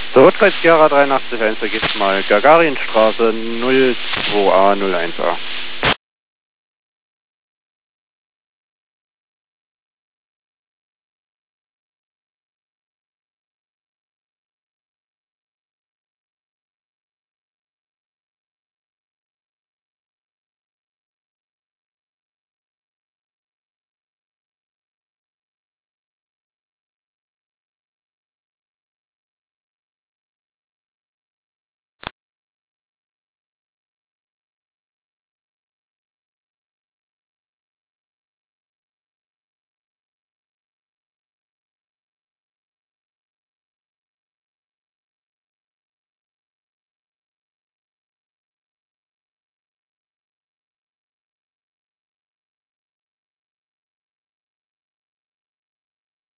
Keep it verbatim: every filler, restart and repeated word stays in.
Zurückkreuz Sierra dreiundachtzig eins, vergiss mal Gagarinstraße null zwei A null eins A.